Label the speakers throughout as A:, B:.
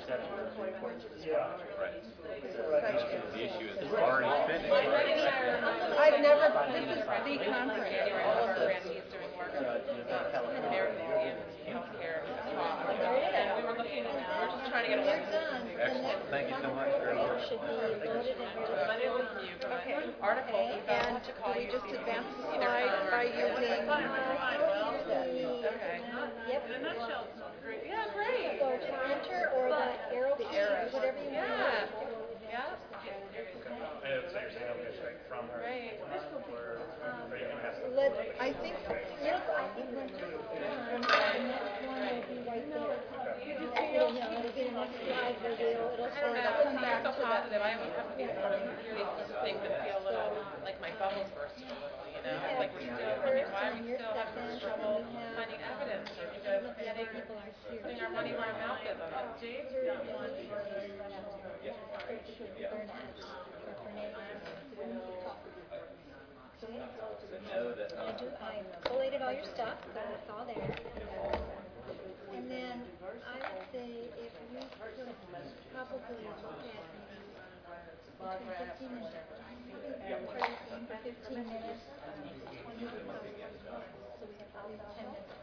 A: Right. The issue is it's already spending.
B: I've never, this is the conference.
C: All of the grantees doing work in healthcare talk. And we were looking, we were just trying to get a list.
A: Excellent. Thank you so much. Very good.
C: I didn't listen to you, but article.
B: And do we just advance the slide by using?
C: Okay.
D: Yep.
C: In a nutshell, it's not great. Yeah, great.
D: So to enter or the arrow key, whatever you want.
C: Yeah.
E: So you're saying I'm going to take from her?
C: Right.
B: I think,
D: Yes, I think let's do one. The next one will be right there. It'll be the next slide reveal. It'll
C: I don't
D: sort
C: know.
D: of come back
C: I'm so
D: to that.
C: positive. I have to be sort of these things that feel a little like my bubbles bursting a little, you know? It's like we're still, I mean, why are we still having this trouble finding evidence? Or you guys putting our money where our mouth is on it? James, or not one?
D: I collated all your stuff, so it's all there. And then I would say if you could probably look at between 15 minutes, for 15 minutes, 20 so we have always 10 minutes.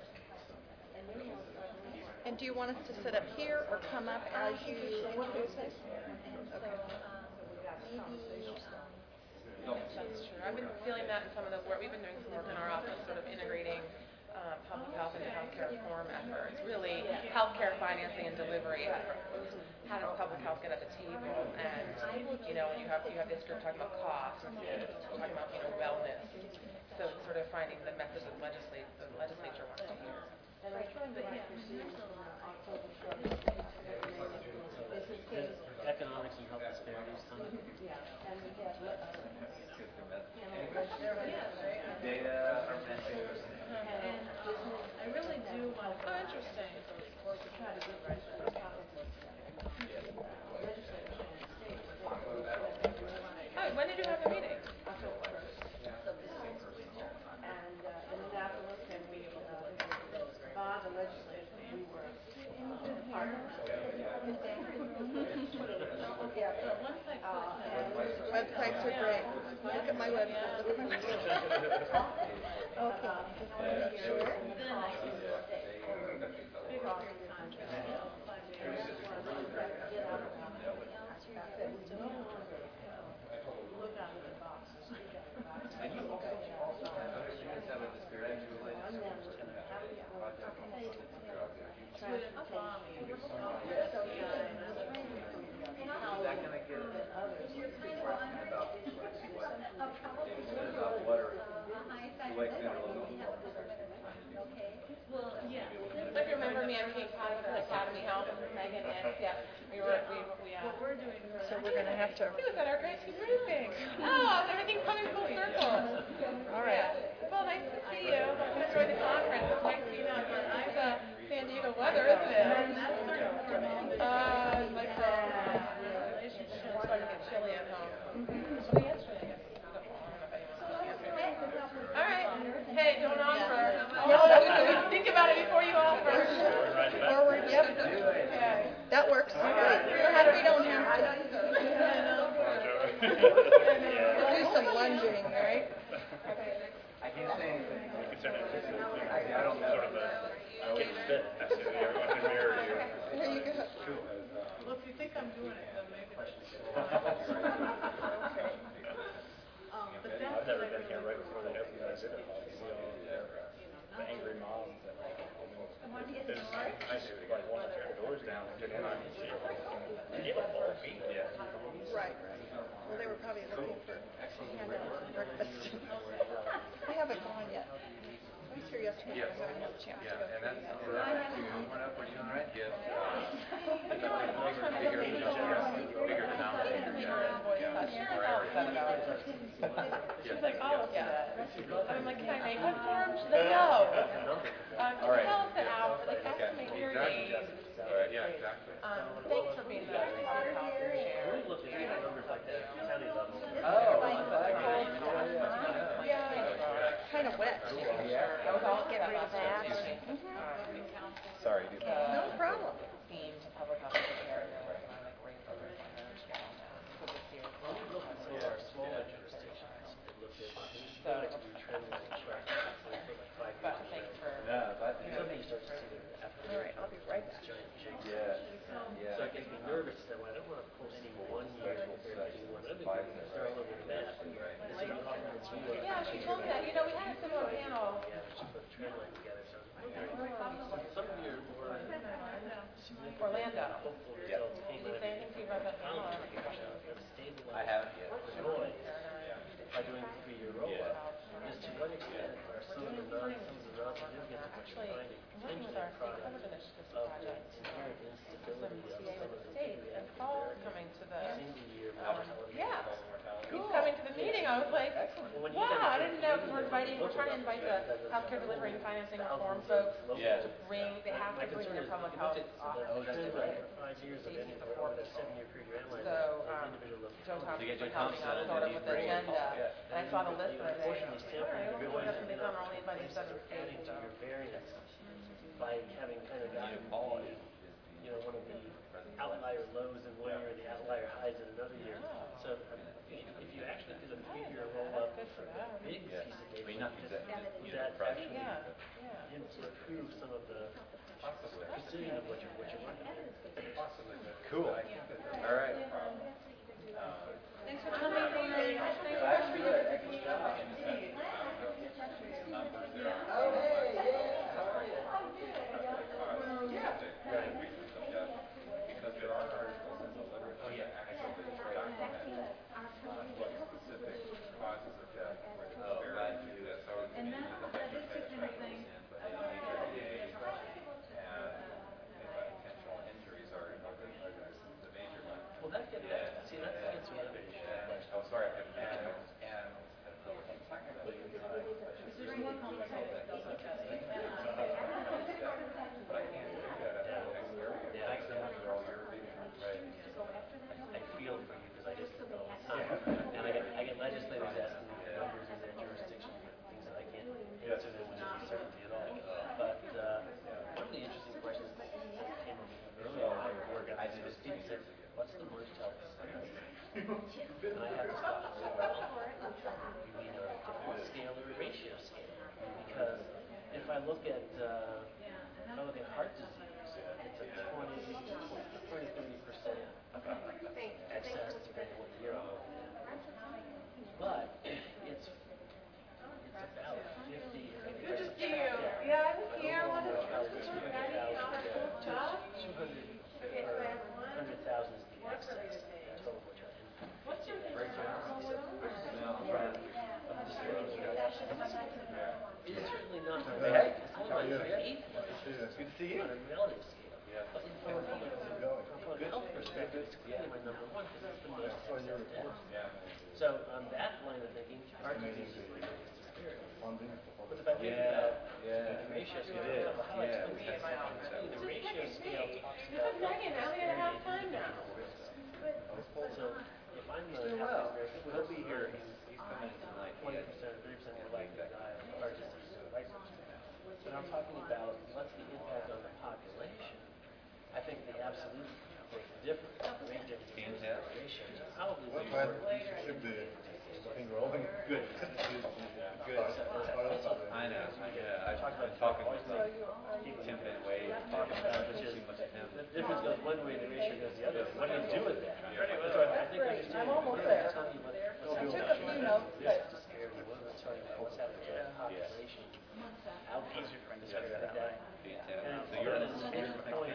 B: and do you want us to sit up here or come up as you introduce us?
D: And so maybe
C: That's true. I've been feeling that in some of the work. We've been doing some work in our office, sort of integrating public health into healthcare reform efforts. Really, healthcare financing and delivery efforts. How does public health get at the table? And you know, when you have this group talking about costs, and talking about wellness. So it's sort of finding the methods that the legislature wants to hear.
F: Economics and health disparities.
A: Data or metrics.
C: I really do want to. Oh, interesting. Oh, when did you have the meeting?
B: Websites are great. Look at my website. Look at my website.
D: okay, just want to make sure.
C: Like remember me and Kate Cox at Academy Health and Megan and we were
B: So we're going to have to.
C: He was at our Gracie briefing. Oh, everything's coming full circle.
B: All right.
C: Well, nice to see you. Hope you enjoyed the conference. It's nice to be out here. Nice San Diego weather, isn't it? Like it's starting to get chilly at home. Well, yesterday, I guess. All right. Hey, don't offer. Think about it before you offer.
B: Forward, yep. That works. Great. So how do we don't have to? We'll do some lunging, all right?
A: I can't say anything. I don't know.
B: Here you go.
C: Well, if you think I'm doing it, then maybe I should do it. But that's
E: I've never been here right before they opened the exhibit hall. You see all the angry moms that I do like want to tear the doors down and get in on it. Get a full beat. Yeah.
B: Right, right. Well, they were probably looking for breakfast. I haven't gone yet. I was here yesterday.
A: Yes.
B: I haven't had a chance to go.
A: Yeah, and that's you went up. We're doing all right. Yes. Bigger denominator.
C: She's like, oh, yeah. I'm like, can I make one for him? She's like, no. Can you tell us the hour? Like, estimate your days.
A: Yeah, exactly.
C: Thanks for being the public health chair.
A: Oh,
B: Kind of wet.
C: That was all
B: Get rid of that.
A: sorry.
B: No problem.
C: Theme to public health care. you know, we had a similar panel.
F: Yeah, just put a trend line together. So some of your more significant
C: Orlando.
F: hopeful
A: Yep.
F: results came
C: Did he
F: out of
C: say anything to you about that panel?
F: how to stabilize
A: I haven't yet.
F: noise by doing the 3-year rollout. Just to what extent are some of the non-significant that you're
C: Actually,
F: finding
C: I'm working with our state coverage initiatives project,
F: inherent
C: some
F: instability of
C: TA
F: some
C: with
F: of
C: the
F: the
C: state, and Paul's coming to the,
F: single-year
C: yeah, he's coming to the meeting. I was like, wow, I didn't know, because we're trying to invite the healthcare delivery and financing reform folks
A: Yeah.
C: to bring, they have to bring their public health office
F: Oh, that's
C: to
F: right.
C: it.
F: 5 years of
C: Safety
F: any
C: before
F: over a
C: people.
F: 7-year period, you're analyzing
C: So,
F: an individual
C: Joe
A: To
C: Thompson
A: get
C: was
A: Joe
C: helping
A: Thompson
C: us
A: and
C: sort of
A: he's
C: with the
A: bringing-
C: agenda,
A: yeah.
C: and I saw the list the other day, and I was like, all right, well, we've got some things on, we're only inviting 7
F: adding
C: states,
F: to
C: so.
F: your variance by having kind of gotten one of the outlier lows in one year, the outlier highs in another year. So if you actually did a 3-year roll up
C: Good for them.
F: big
A: Yeah.
F: piece of
A: I mean,
F: data,
A: not exactly.
F: would that actually
C: Yeah, yeah.
F: improve some of the precision of what you're working with?
A: Cool. All right.
C: Thanks for coming.
A: That's good. Excellent job. Because there are articles in the literature that actually document what specific causes of death were the disparities do this. So
G: And that's just the kind of thing.
A: potential injuries are the major ones.
F: Well, that gets to another issue.
A: Oh, sorry. And secondly, but I can't do that at the next area. Thanks so much for all your reading. Right.
F: I feel for you because I just do it all the time. And I get legislators asking me for numbers in that jurisdiction, things that I can't answer them with any certainty at all. But one of the interesting questions that came up earlier in my work, I did this piece said, what's the worst health scenario? And I had to stop and say, well, you mean on a different scale or a ratio scale? Because if I look at heart disease, it's a 20-30% excess depending on what year I'm looking at. But it's about 50.
C: Good to see you. Yeah, I was here. What is it?
F: 200,000 is the excess total, which I
C: What's your
A: Great job.
F: it's certainly not
A: Hey.
F: it's not like an eighth
A: Good to see you.
F: on a relative scale. But from a health perspective, it's clearly my number one because it's the most excess death.
A: Yeah.
F: So on that line of thinking, heart disease is the biggest disparity. But if I think
A: Yeah.
F: about the ratio scale,
A: It is.
F: a couple highlights,
A: Yeah.
F: but the ratio scale talks
C: This is
F: about
C: Megan. Now we gotta have time now.
F: so if I'm
A: Doing well. He'll be
F: healthy
A: here. He's coming tonight.
F: 20% or 30% more likely to die of heart disease or vice versa. But I'm talking about what's the impact on the population. I think the absolute makes a difference. The rate difference in the ratio is probably
H: What
F: the
H: time
F: more
H: should be enrolling?
A: Good. Good. I know. Yeah. I've been talking with Tim Benway. Talking about
F: which is
A: too much of him.
F: the difference goes one way, the ratio goes the other. What do you do with that? So I think
B: Great. I'm almost there. I took a few notes, but
F: What's happening to the population? Outcomes from this area that way.
A: So you're on the
F: point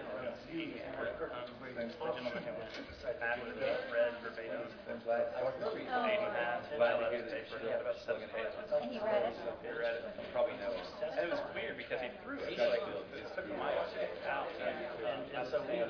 E: Matt would have read verbatim.
A: That's right.
E: Aiden had,
A: Glad to
E: I
A: hear
E: was
A: that
E: for
A: you're
E: about 7 pages.
D: And he read it.
E: He read it.
A: You probably know.
E: And it was weird because he threw it. He like, it took my out.
F: and so we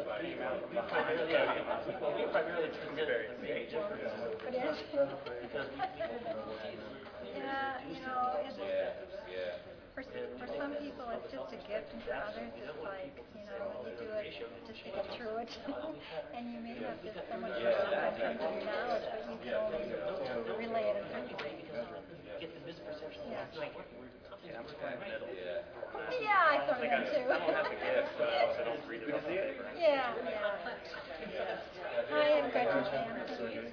F: primarily present the main differences
D: But it is,
F: because
D: yeah, you know, it's,
A: Yeah.
D: for some people it's just a gift, and for others it's like, you know, you do it just to get through it. And you may have just so much more in terms of your knowledge, but you can only relay it in certain ways.
F: get the misperception
D: Yeah.
F: that it's not working. Something's not working right.
A: Yeah.
D: Yeah, I thought that too.
E: I don't have the gift, so I also don't read it on the paper.
D: Yeah, yeah. I am Gretchen Sam.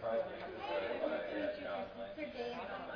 D: Sir Dave,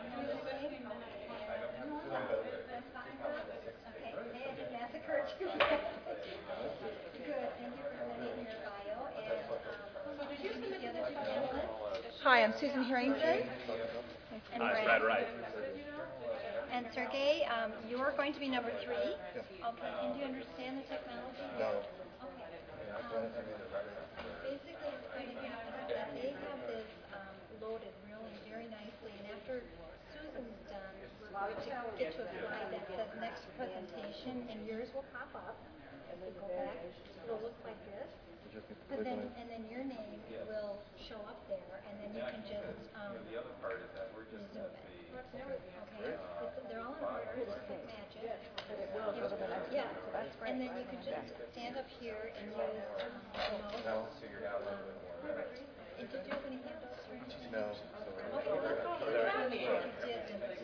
D: okay, they had massacred you. Good, thank you for reading your bio, and, did you submit the other two panelists?
B: hi, I'm Susan Harrington.
D: And
E: Brad
D: Brad.
E: Wright.
D: And Sergey, you're going to be number 3.
H: Yeah.
D: Okay. And do you understand the technology?
H: No.
D: Okay.
H: Yeah, I mean,
D: Basically, it's going to happen that they have this loaded really very nicely, and after Susan's done, we're going to get to a slide that says next presentation, and yours will pop up. If we go back, it'll look like this.
H: you just need to
D: But
H: click
D: then,
H: on it.
D: and then your name will show up there, and then you can just
A: The other part is that we're just
D: zoom
A: at
D: it.
A: the,
D: Okay, they're all in order, just click magic.
B: But it will go to the next
D: Yeah,
B: one, so that's great.
D: and then you can just stand up here and use the mouse.
A: figured out a little bit more.
D: And did you have any handouts or anything?
H: No.
D: Okay, let's go through what you did in the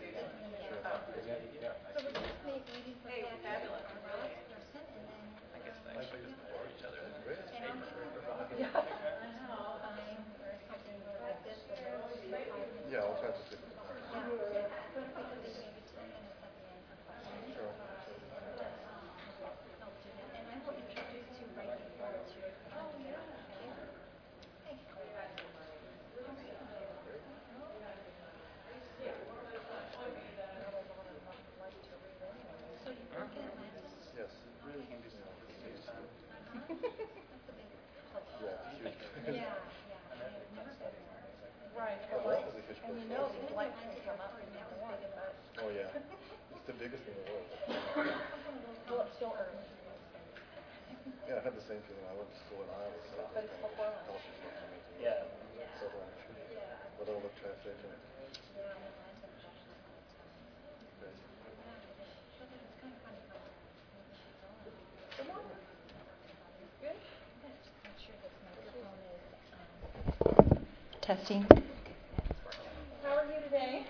D: So we're just waiting for that to arrive, person, and then. I guess they should before each other. Yeah. Time or something like this.
H: Yeah, I'll try to see.
D: Yeah. Maybe 10 minutes at the end for questions.
H: Sure.
D: I'll do that, and I will introduce you right before to okay? So you work in Atlantis?
H: Yes.
D: Really
H: Yeah.
D: That's a big place.
H: Yeah, huge.
D: Yeah, I have never been there.
B: Right.
H: Well, that was a huge
B: And you
H: place.
B: know these lights can come up and never one.
H: Oh, yeah. It's the biggest in the world.
B: Well, it's still early.
H: Yeah, I had the same feeling. I went to school in Iowa, so
B: But it's before lunch.
H: culture's not amazing.
F: Yeah.
H: So lunch. With all the traffic and crazy.
D: Testing.
B: How are you today?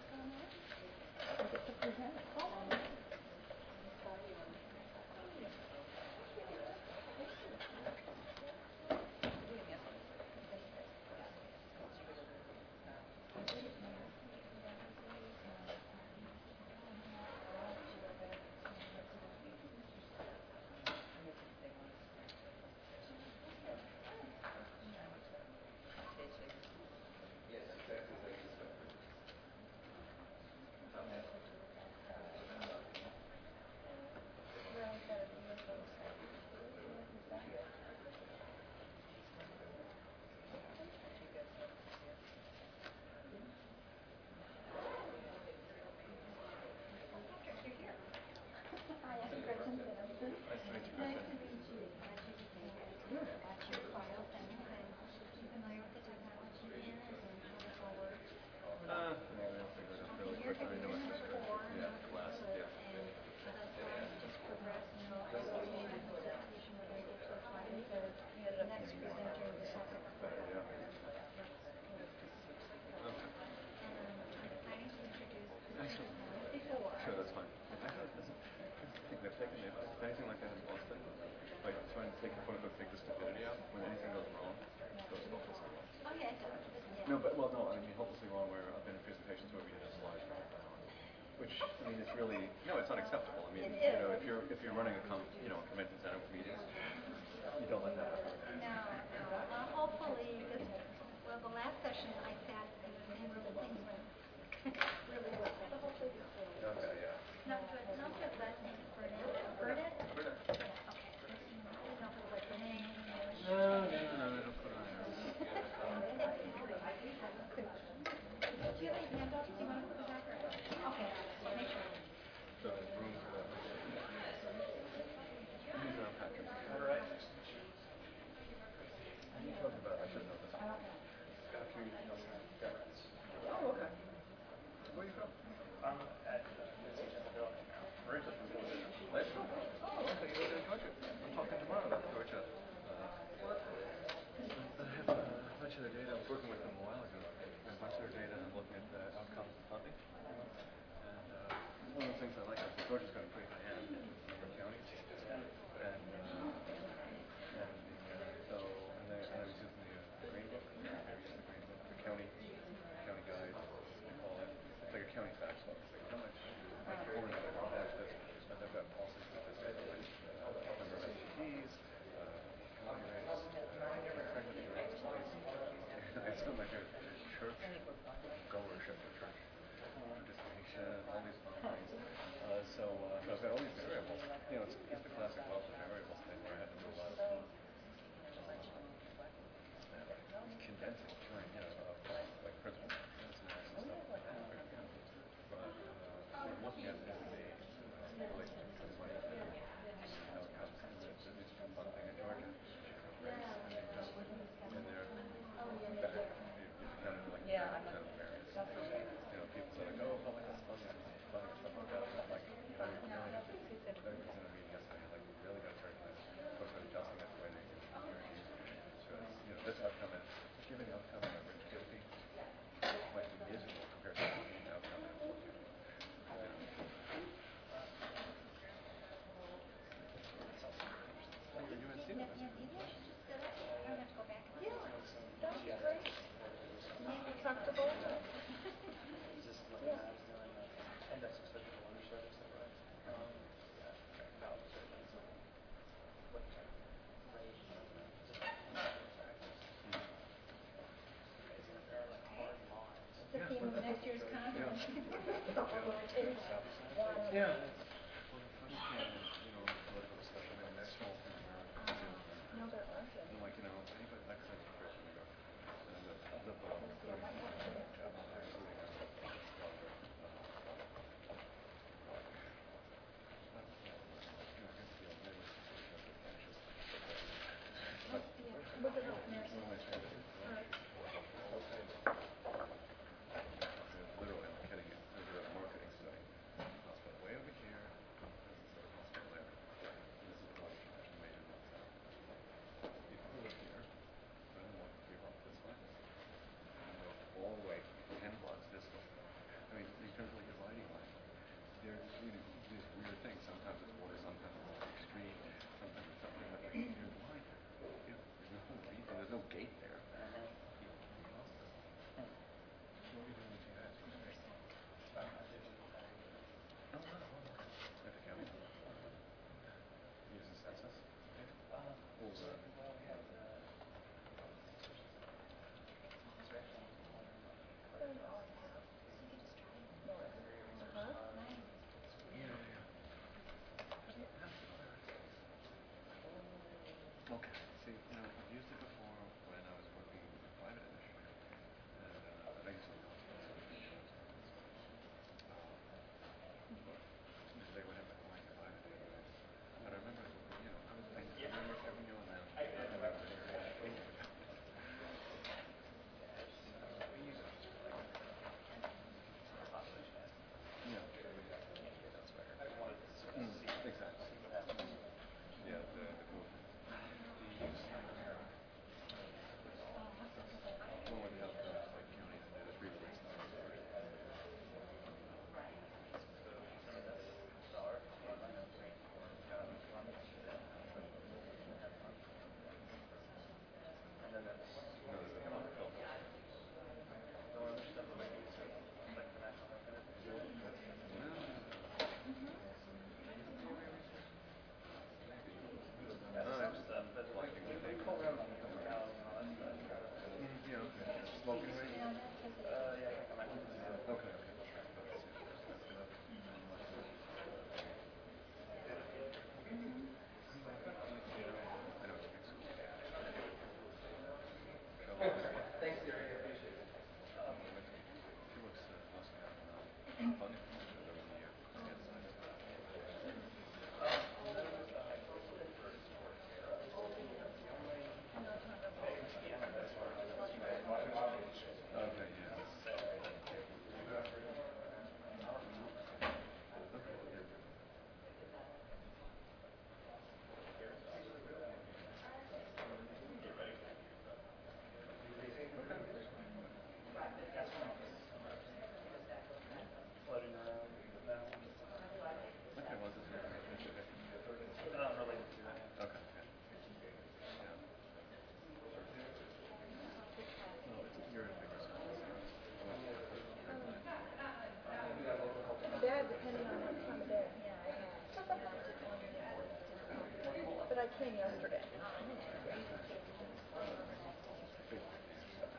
A: Sure, that's fine. If anything like that in Boston, like trying to take take the stupidity out, when anything goes wrong, it goes hopelessly wrong.
D: Okay.
A: No, but no, I mean hopelessly wrong where I've been in presentations where we did a slide which I mean it's really it's unacceptable. I mean, if you're running a convention center with meetings, you don't let that happen.
D: No. Hopefully, the last session I sat in the same room and things went really well. So hopefully this will.
A: Okay, yeah.
D: Not good. Not good. Last name is Burnett. Burnett? Yeah. Okay. I didn't know if it was like Renee.
A: No, don't put on there.
D: Do you have any handouts you want to put back? Okay. Make sure.
A: So room for that. Patrick.
F: All right.
A: Yeah. Well, the first thing, political discussion in national things America.
B: No, there aren't any.
A: I'm like, anybody, like I said, great New York. And the job market, including scholar, against the old news, anxious. But
B: Look at those
A: one of
B: nurses.
A: my favorite literally, I'm not kidding you. There's a marketing study. Hospital way over here. There's a hospital there. And this is the one actually made in people who live here, right on the three blocks this way, and go all the way 10 blocks this way. I mean, in terms of like dividing line, they're these weird things. Sometimes it's water, sometimes it's like street, sometimes it's something, but like, you're blind. There's no reason, there's no gate there. The hospital. What were you doing when you had Oh, wow, okay. At the county? Use the census? Or, okay. See, I've used it before when I was working in the private industry, and I used it in hospitals. They would have to find a private database. But I remember, I remember every now and then, I remember the area. Yeah. Exactly. Yeah, the movement. Well, with health codes, like counties and there's reports and things, right? No, there's a public health officer. No. Blocking the thing. Yeah, okay. Smoking rate?
D: No, that says it's
A: Okay, okay. I know it's a big school. Thanks, Gary. I appreciate it. She works mostly out in Bunny, during the year. Finance side. Okay, yeah. Okay, yeah.
E: Floating around now.
A: Okay, well, this is your education.
E: Related to that.
A: Okay, yeah. Yeah. Well, you're in a bigger school, so I went to Catholic.
B: Bad depending on what time of day.
D: yeah, I have.
B: But I came yesterday.
A: Big stuff.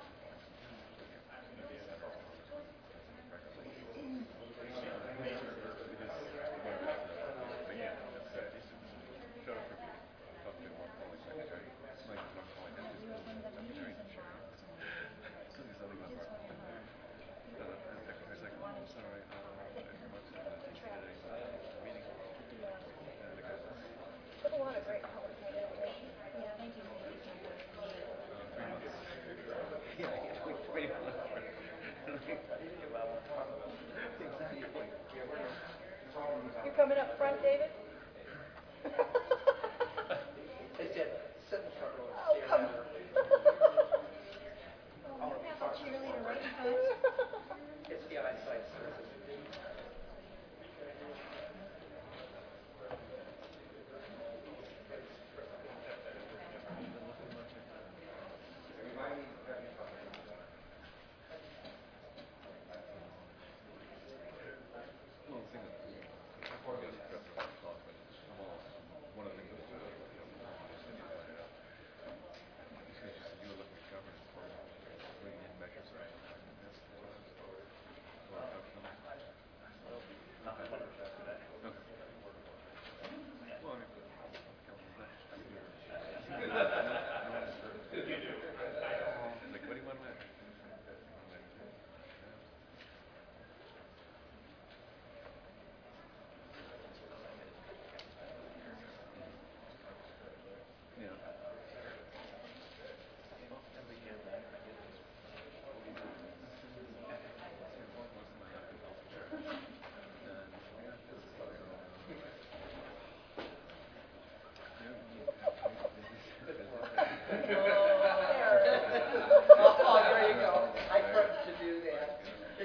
A: Showed up for a meeting. Talked to Mark Foley's secretary. Like, Mark Foley has his secretary. So there's something about Mark Foley. And the secretary's like, oh, sorry, Mark said that he needed a meeting. And the guy says,
B: But a lot of great public education.
D: Yeah, they do.
A: 3 months. Yeah, like 3 months. Exactly.
B: You coming up front, David?
F: They said, sit in the front row.
B: Oh, come on.
D: Oh, you have a cheerleader right in front.
F: It's the eyesight service.
A: Well, the thing is, before he goes to dress up like a clock,
B: Oh, there you go. I started to do that.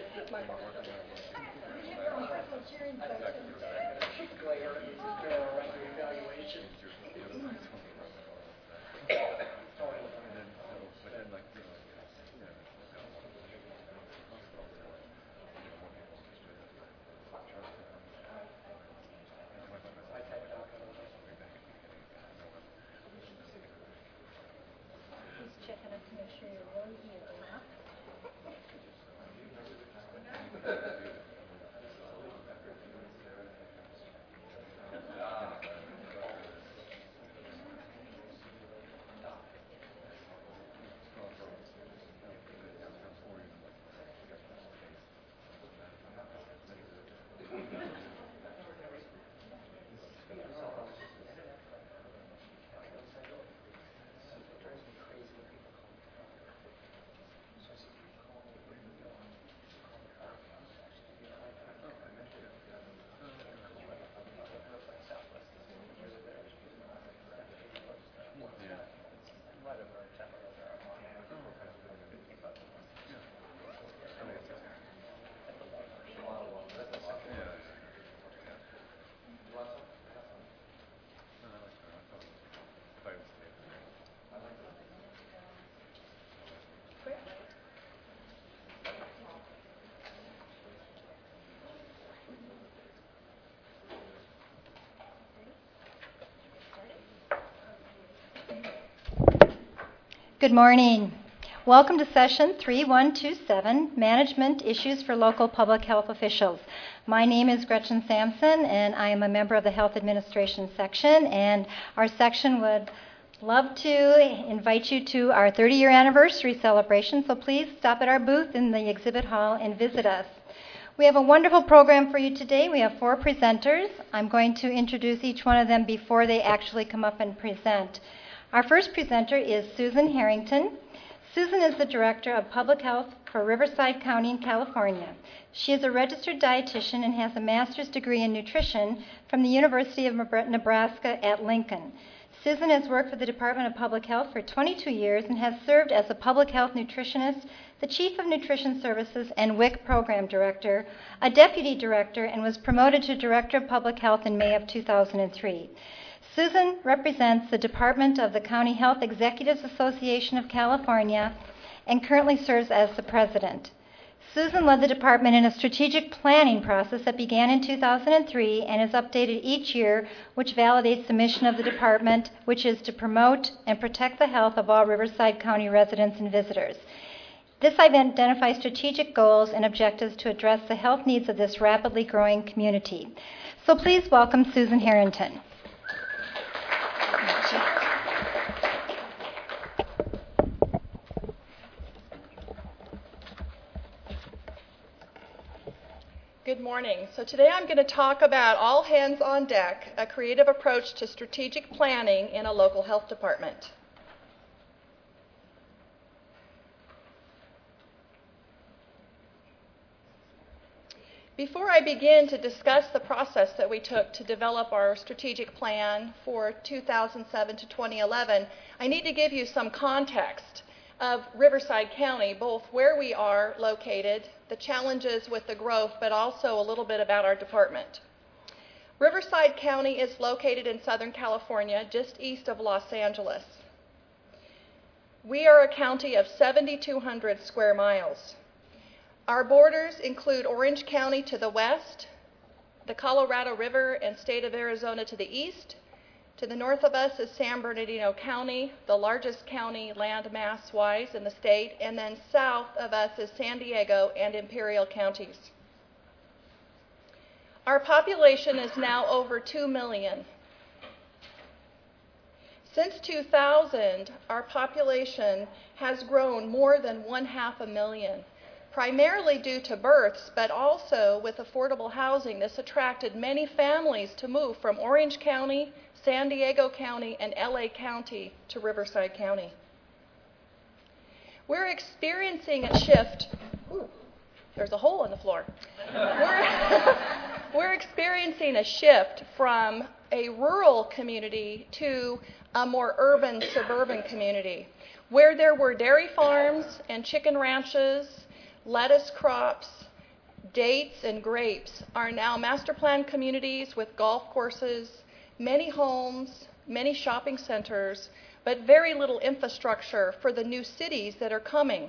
B: Glare and evaluation.
D: Just checking it to make sure you're really here, huh? Good morning. Welcome to session 3127, Management Issues for Local Public Health Officials. My name is Gretchen Sampson, and I am a member of the Health Administration section, and our section would love to invite you to our 30-year anniversary celebration, so please stop at our booth in the exhibit hall and visit us. We have a wonderful program for you today. We have 4 presenters. I'm going to introduce each one of them before they actually come up and present. Our first presenter is Susan Harrington. Susan is the Director of Public Health for Riverside County in California. She is a registered dietitian and has a master's degree in nutrition from the University of Nebraska at Lincoln. Susan has worked for the Department of Public Health for 22 years and has served as a public health nutritionist, the Chief of Nutrition Services and WIC Program Director, a Deputy Director, and was promoted to Director of Public Health in May of 2003. Susan represents the Department of the County Health Executives Association of California and currently serves as the president. Susan led the department in a strategic planning process that began in 2003 and is updated each year, which validates the mission of the department, which is to promote and protect the health of all Riverside County residents and visitors. This identifies strategic goals and objectives to address the health needs of this rapidly growing community. So please welcome Susan Harrington.
B: Good morning. So today I'm going to talk about All Hands on Deck, a creative approach to strategic planning in a local health department. Before I begin to discuss the process that we took to develop our strategic plan for 2007 to 2011, I need to give you some context of Riverside County, both where we are located, the challenges with the growth, but also a little bit about our department. Riverside County is located in Southern California, just east of Los Angeles. We are a county of 7,200 square miles. Our borders include Orange County to the west, the Colorado River and state of Arizona to the east. To the north of us is San Bernardino County, the largest county land mass-wise in the state, and then south of us is San Diego and Imperial counties. Our population is now over 2 million. Since 2000, our population has grown more than 500,000. Primarily due to births, but also with affordable housing. This attracted many families to move from Orange County, San Diego County, and LA County to Riverside County. We're experiencing a shift. Ooh, there's a hole in the floor. We're experiencing a shift from a rural community to a more urban, suburban community. Where there were dairy farms and chicken ranches, lettuce crops, dates, and grapes are now master plan communities with golf courses, many homes, many shopping centers, but very little infrastructure for the new cities that are coming.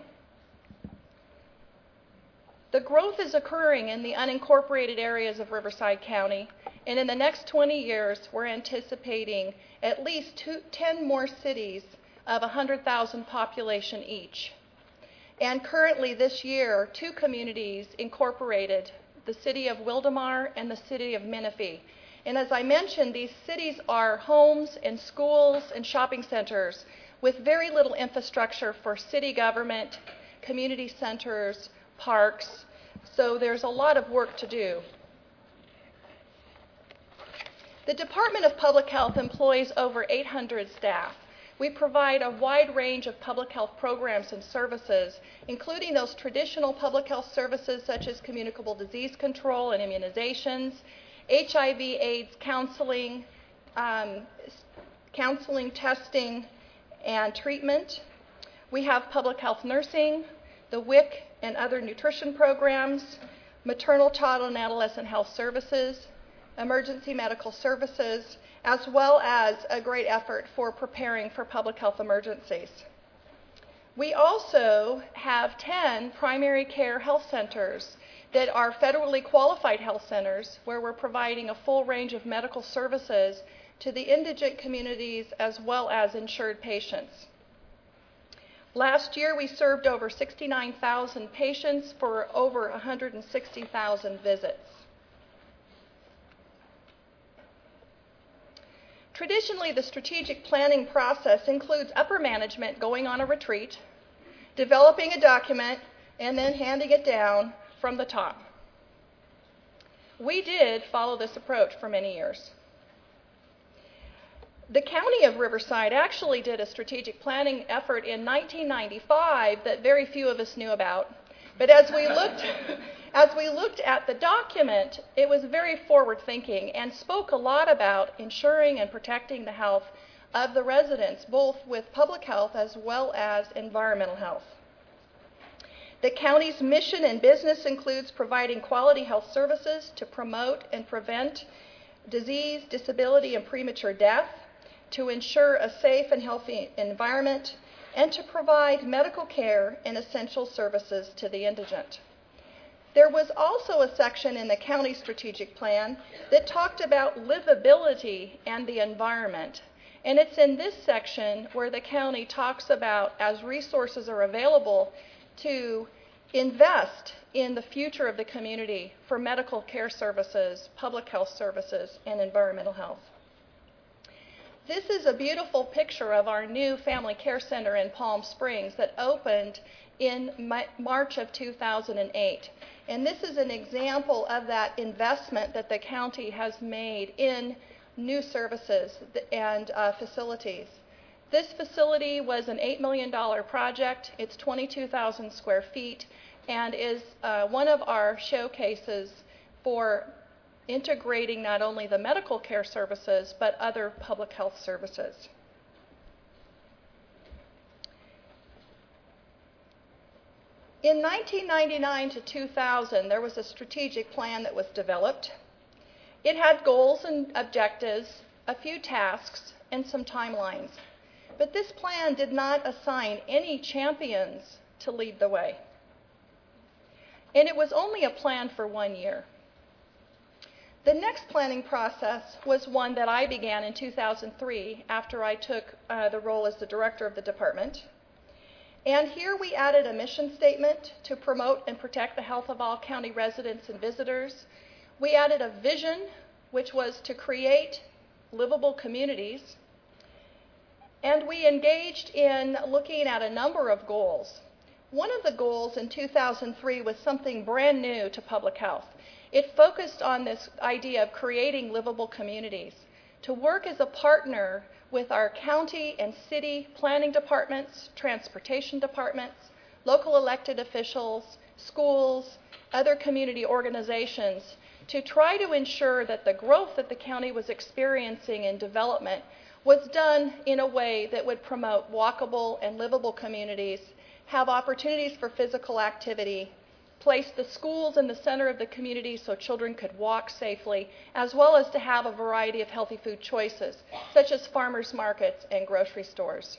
B: The growth is occurring in the unincorporated areas of Riverside County, and in the next 20 years, we're anticipating at least 10 more cities of 100,000 population each. And currently this year, 2 communities incorporated, the city of Wildomar and the city of Menifee. And as I mentioned, these cities are homes and schools and shopping centers with very little infrastructure for city government, community centers, parks. So there's a lot of work to do. The Department of Public Health employs over 800 staff. We provide a wide range of public health programs and services, including those traditional public health services such as communicable disease control and immunizations, HIV/AIDS counseling, testing, and treatment. We have public health nursing, the WIC and other nutrition programs, maternal, child, and adolescent health services, emergency medical services, as well as a great effort for preparing for public health emergencies. We also have 10 primary care health centers that are federally qualified health centers where we're providing a full range of medical services to the indigent communities as well as insured patients. Last year, we served over 69,000 patients for over 160,000 visits. Traditionally, the strategic planning process includes upper management going on a retreat, developing a document, and then handing it down from the top. We did follow this approach for many years. The County of Riverside actually did a strategic planning effort in 1995 that very few of us knew about. But as we looked at the document, it was very forward-thinking and spoke a lot about ensuring and protecting the health of the residents, both with public health as well as environmental health. The county's mission and business includes providing quality health services to promote and prevent disease, disability, and premature death, to ensure a safe and healthy environment, and to provide medical care and essential services to the indigent. There was also a section in the county strategic plan that talked about livability and the environment. And it's in this section where the county talks about, as resources are available, to invest in the future of the community for medical care services, public health services, and environmental health. This is a beautiful picture of our new family care center in Palm Springs that opened in March of 2008. And this is an example of that investment that the county has made in new services and facilities. This facility was an $8 million project. It's 22,000 square feet and is one of our showcases for integrating not only the medical care services but other public health services. In 1999 to 2000, there was a strategic plan that was developed. It had goals and objectives, a few tasks, and some timelines. But this plan did not assign any champions to lead the way. And it was only a plan for 1 year. The next planning process was one that I began in 2003 after I took the role as the director of the department. And here we added a mission statement to promote and protect the health of all county residents and visitors. We added a vision, which was to create livable communities. And we engaged in looking at a number of goals. One of the goals in 2003 was something brand new to public health. It focused on this idea of creating livable communities, to work as a partner with our county and city planning departments, transportation departments, local elected officials, schools, other community organizations, to try to ensure that the growth that the county was experiencing in development was done in a way that would promote walkable and livable communities, have opportunities for physical activity, place the schools in the center of the community so children could walk safely, as well as to have a variety of healthy food choices, such as farmers markets and grocery stores.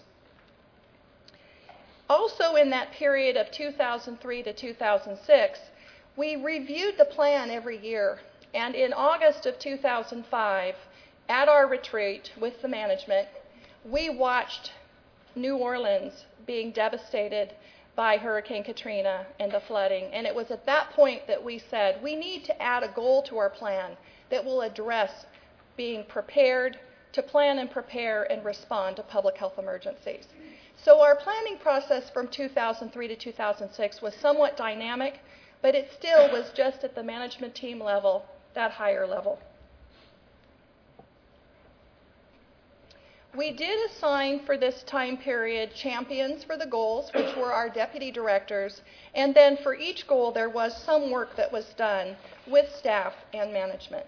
B: Also in that period of 2003 to 2006, we reviewed the plan every year, and in August of 2005, at our retreat with the management, we watched New Orleans being devastated by Hurricane Katrina and the flooding. And it was at that point that we said, we need to add a goal to our plan that will address being prepared to plan and prepare and respond to public health emergencies. So our planning process from 2003 to 2006 was somewhat dynamic, but it still was just at the management team level, that higher level. We did assign for this time period champions for the goals, which were our deputy directors, and then for each goal there was some work that was done with staff and management.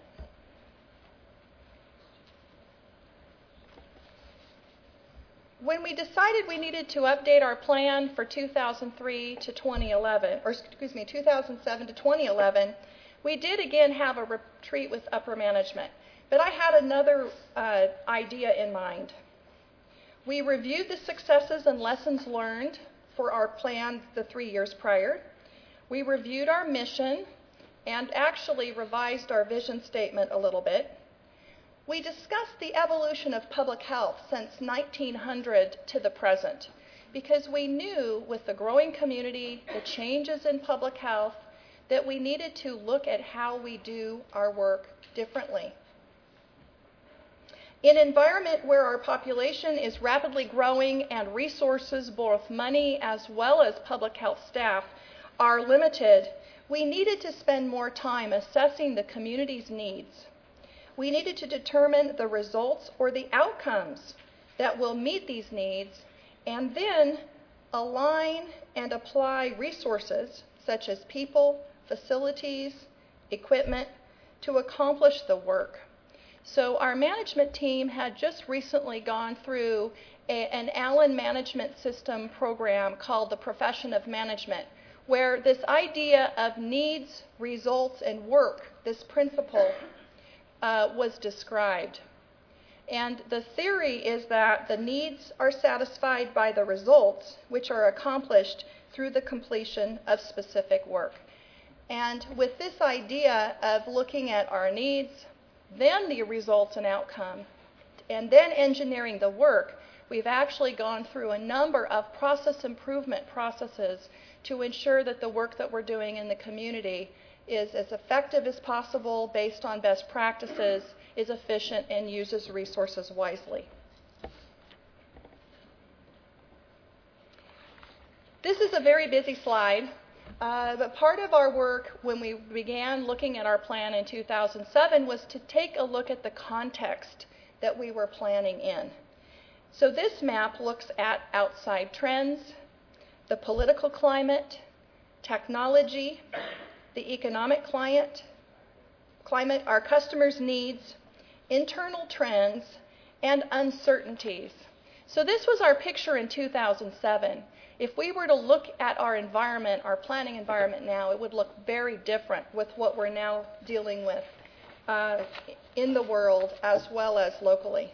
B: When we decided we needed to update our plan for 2003 to 2011, or excuse me, 2007 to 2011, we did again have a retreat with upper management. But I had another idea in mind. We reviewed the successes and lessons learned for our plan the 3 years prior. We reviewed our mission and actually revised our vision statement a little bit. We discussed the evolution of public health since 1900 to the present, because we knew with the growing community, the changes in public health, that we needed to look at how we do our work differently. In an environment where our population is rapidly growing and resources, both money as well as public health staff, are limited, we needed to spend more time assessing the community's needs. We needed to determine the results or the outcomes that will meet these needs, and then align and apply resources such as people, facilities, equipment to accomplish the work. So our management team had just recently gone through an Allen Management System program called the Profession of Management, where this idea of needs, results, and work, this principle, was described. And the theory is that the needs are satisfied by the results, which are accomplished through the completion of specific work. And with this idea of looking at our needs, then the results and outcome, and then engineering the work, we've actually gone through a number of process improvement processes to ensure that the work that we're doing in the community is as effective as possible based on best practices, is efficient, and uses resources wisely. This is a very busy slide. But part of our work when we began looking at our plan in 2007 was to take a look at the context that we were planning in. So this map looks at outside trends, the political climate, technology, the economic climate, our customers' needs, internal trends, and uncertainties. So this was our picture in 2007. If we were to look at our environment, our planning environment now, it would look very different with what we're now dealing with in the world as well as locally.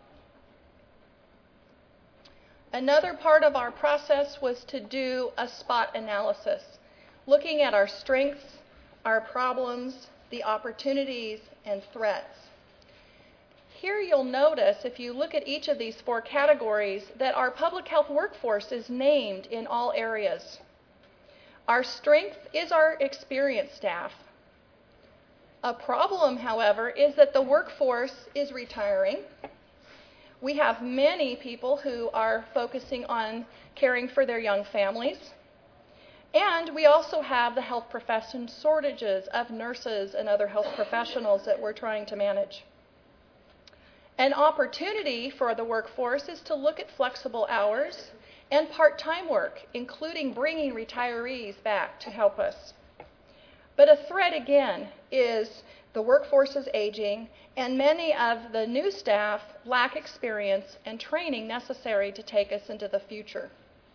B: Another part of our process was to do a SWOT analysis, looking at our strengths, our problems, the opportunities, and threats. Here you'll notice, if you look at each of these 4 categories, that our public health workforce is named in all areas. Our strength is our experienced staff. A problem, however, is that the workforce is retiring. We have many people who are focusing on caring for their young families. And we also have the health profession shortages of nurses and other health professionals that we're trying to manage. An opportunity for the workforce is to look at flexible hours and part-time work, including bringing retirees back to help us. But a threat, again, is The workforce is aging, and many of the new staff lack experience and training necessary to take us into the future.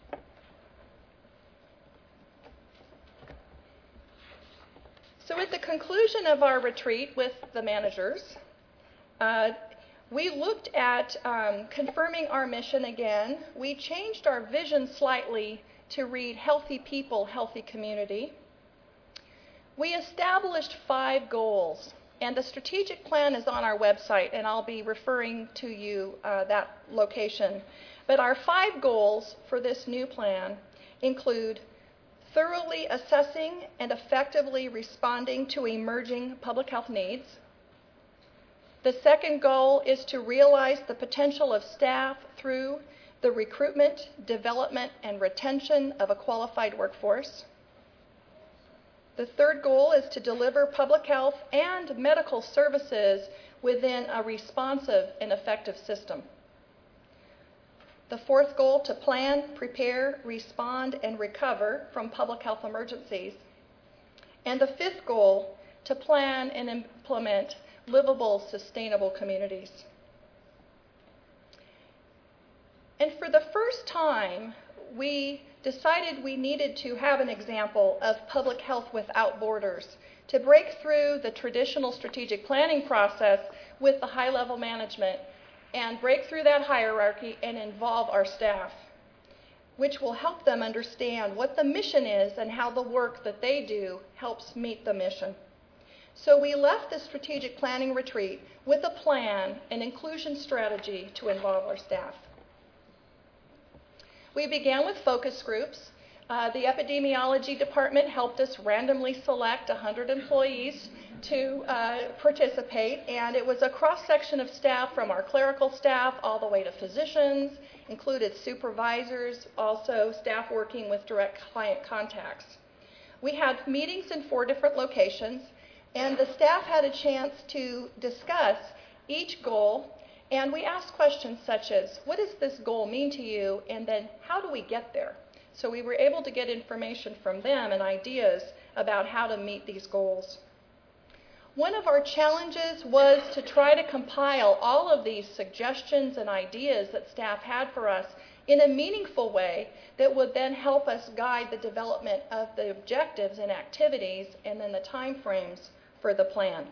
B: So at the conclusion of our retreat with the managers, we looked at confirming our mission again. We changed our vision slightly to read Healthy People, Healthy Community. We established 5 goals, and the strategic plan is on our website, and I'll be referring to you that location. But our 5 goals for this new plan include thoroughly assessing and effectively responding to emerging public health needs. The second goal is to realize the potential of staff through the recruitment, development, and retention of a qualified workforce. The third goal is to deliver public health and medical services within a responsive and effective system. The fourth goal, to plan, prepare, respond, and recover from public health emergencies. And the fifth goal, to plan and implement livable, sustainable communities. And for the first time, we decided we needed to have an example of public health without borders to break through the traditional strategic planning process with the high-level management and break through that hierarchy and involve our staff, which will help them understand what the mission is and how the work that they do helps meet the mission. So we left the strategic planning retreat with a plan and inclusion strategy to involve our staff. We began with focus groups. The epidemiology department helped us randomly select 100 employees to participate, and it was a cross-section of staff from our clerical staff all the way to physicians, included supervisors, also staff working with direct client contacts. We had meetings in 4 different locations, and the staff had a chance to discuss each goal, and we asked questions such as, what does this goal mean to you, and then how do we get there? So we were able to get information from them and ideas about how to meet these goals. One of our challenges was to try to compile all of these suggestions and ideas that staff had for us in a meaningful way that would then help us guide the development of the objectives and activities and then the time frames for the plan.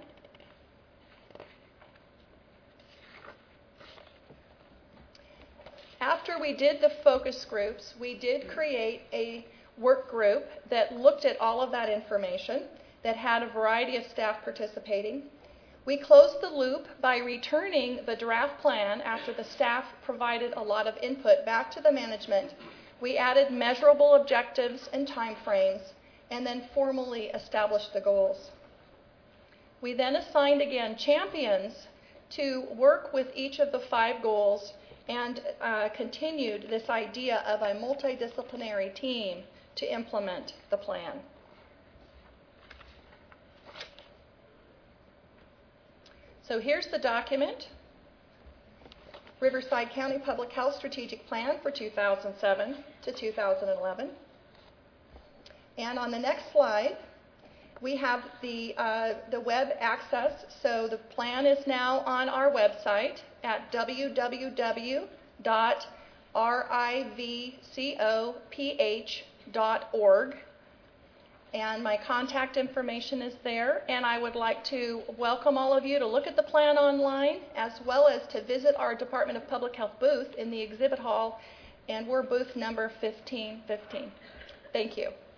B: After we did the focus groups, we did create a work group that looked at all of that information, that had a variety of staff participating. We closed the loop by returning the draft plan after the staff provided a lot of input back to the management. We added measurable objectives and timeframes, and then formally established the goals. We then assigned again champions to work with each of the 5 goals and continued this idea of a multidisciplinary team to implement the plan. So here's the document, Riverside County Public Health Strategic Plan for 2007 to 2011. And on the next slide, we have the web access. So the plan is now on our website at www.rivcoph.org. And my contact information is there. And I would like to welcome all of you to look at the plan online, as well as to visit our Department of Public Health booth in the exhibit hall. And we're booth number 1515. Thank you.